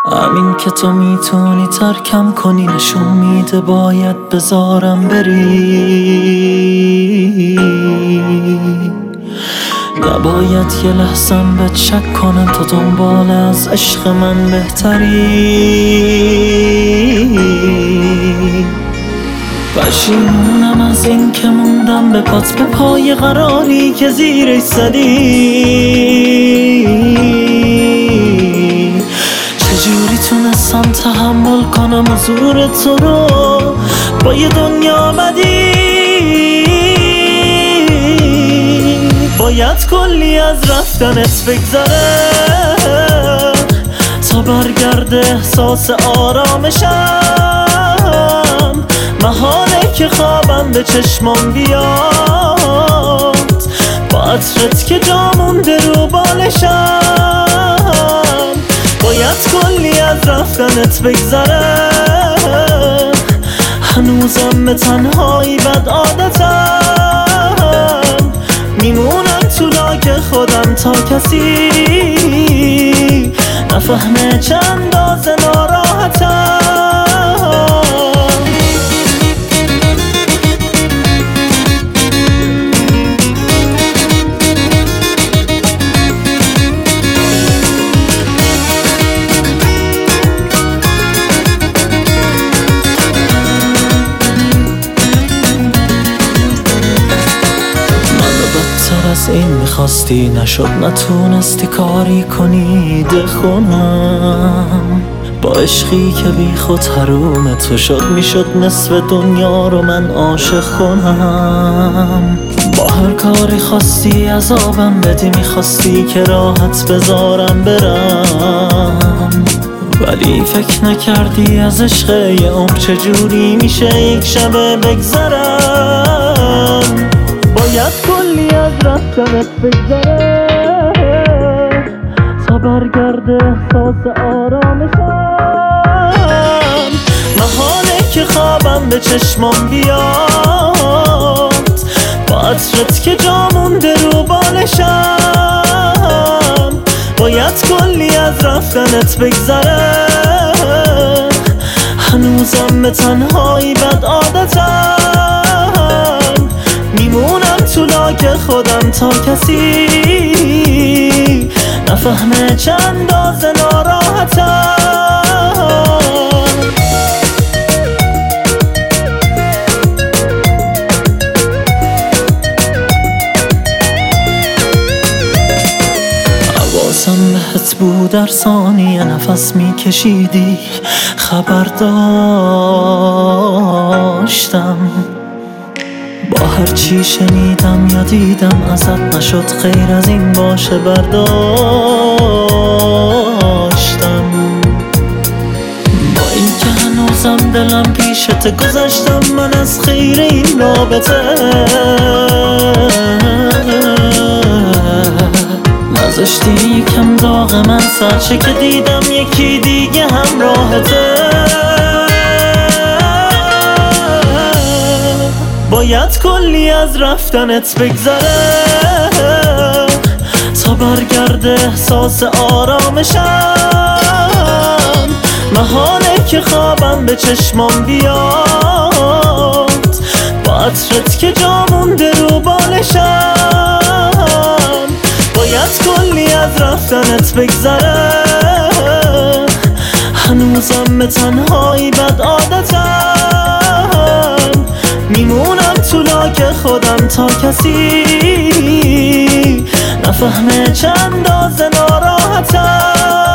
همین که تو میتونی ترکم کنی نشون میده باید بذارم بری. نباید یه لحظم بهت شک کنم تو دنبال از عشق من بهتری. پشیمونم از این که موندم به پات به پای قراری که زیرش زدی. چجوری تونستم تحمل کنم حضور تو رو با یه دنیا بدی. باید کلی از رفتنت بگذره تا برگرده احساس آرامشم. محاله که خوابم به چشمام بیاد با عطرت که جا مونده رو بالشم. باید کلی از رفتنت بگذره هنوزم به تنهایی بد عادتم. میمونم تو لاک خودم تا کسی نفهمه چند اندازه ناراحتم. از این میخواستی نشد نتونستی کاری کنی دخونم. با عشقی که بی خود حروم تو شد میشد نصف دنیا رو من عاشق کنم. با هر کاری خواستی عذابم بدی میخواستی که راحت بذارم برم. ولی فکر نکردی از عشق یه عمر چجوری میشه یک شبه بگذرم. باید کلی از رفتنت بگذره تا برگرده احساس آرامشم. محاله که خوابم به چشمام بیاد با عطرت که جا مونده رو بالشم. باید کلی از رفتنت بگذره هنوزم به تنهایی بد عادتم. میمونم تو لاک خودم تا کسی نفهمه چند اندازه ناراحتم. حواسم بهت بود در ثانیه نفس میکشیدی خبر داشتم. با هر چی شنیدم یا دیدم ازت نشد خیر از این باشه برداشتم. با این که هنوزم دلم پیشت گذشتم من از خیر این رابطه. نذاشتی یکم داغ من سرچه که دیدم یکی دیگه همراهته. باید کلی از رفتنت بگذره تا برگرده احساس آرامشم. محاله که خوابم به چشمام بیاد با عطرت که جا مونده رو بالشم. باید کلی از رفتنت بگذره هنوزم به تنهایی بد عادتم. میمونم تو لاک خودم تا کسی نفهمه چند اندازه ناراحتم.